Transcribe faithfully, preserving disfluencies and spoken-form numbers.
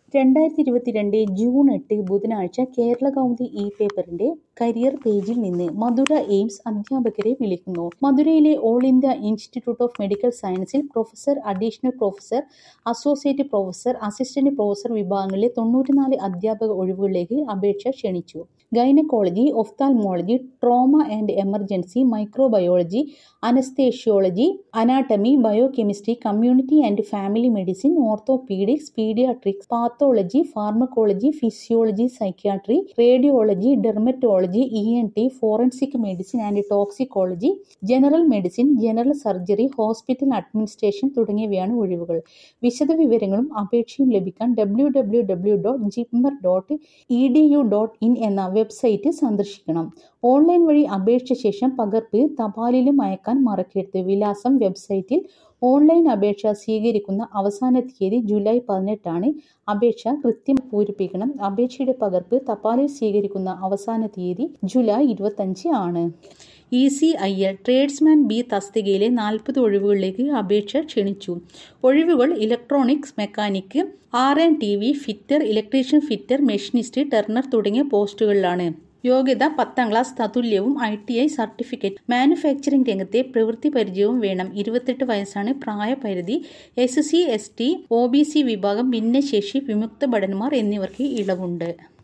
രണ്ടായിരത്തി ഇരുപത്തിരണ്ട് ജൂൺ എട്ട് ബുധനാഴ്ച കേരളകൗമുദി ഇ പേപ്പറിന്റെ കരിയർ പേജിൽ നിന്ന് മധുര എയിംസ് അധ്യാപകരെ വിളിക്കുന്നു. മധുരയിലെ all India institute of medical സയൻസിൽ professor, additional professor, associate professor, assistant professor വിഭാഗങ്ങളിലെ തൊണ്ണൂറ്റിനാല് അധ്യാപക ഒഴിവുകളിലേക്ക് അപേക്ഷ ക്ഷണിച്ചു. Gynaecology, ophthalmology, trauma and emergency, microbiology, anaesthesiology, anatomy, biochemistry, community and family medicine, orthopaedics, paediatrics, pathology, pharmacology, physiology, psychiatry, radiology, dermatology, E N T, forensic medicine and toxicology, general medicine, general surgery, hospital administration തുടങ്ങിയവയാണ് ഒഴിവുകൾ. വിശദവിവരങ്ങളും അപേക്ഷയും ലഭിക്കാൻ W W W dot JIPMER dot E D U dot in എന്ന website സന്ദർശിക്കണം. Online വഴി അപേക്ഷിച്ച ശേഷം പകർപ്പ് തപാലിലും അയക്കാൻ മറക്കരുത്. വിലാസം: വെബ്സൈറ്റിൽ ഓൺലൈൻ അപേക്ഷ സ്വീകരിക്കുന്ന അവസാന തീയതി ജൂലൈ പതിനെട്ടാണ്. അപേക്ഷ കൃത്യം പൂരിപ്പിക്കണം. അപേക്ഷയുടെ പകർപ്പ് തപാലിൽ സ്വീകരിക്കുന്ന അവസാന തീയതി ജൂലൈ ഇരുപത്തഞ്ച് ആണ്. E C I L tradesman B തസ്തികയിലെ നാൽപ്പത് ഒഴിവുകളിലേക്ക് അപേക്ഷ ക്ഷണിച്ചു. ഒഴിവുകൾ electronics mechanic, R and T V fitter, electrician fitter, machinist, turner തുടങ്ങിയ പോസ്റ്റുകളിലാണ്. യോഗ്യത പത്താം ക്ലാസ് തത്തുല്യവും I T I certificate. Manufacturing രംഗത്തെ പ്രവൃത്തി പരിചയവും വേണം. ഇരുപത്തെട്ട് വയസ്സാണ് പ്രായപരിധി. S C, S T, O B C വിഭാഗം, ഭിന്നശേഷി, വിമുക്ത ഭടന്മാർ എന്നിവർക്ക് ഇളവുണ്ട്.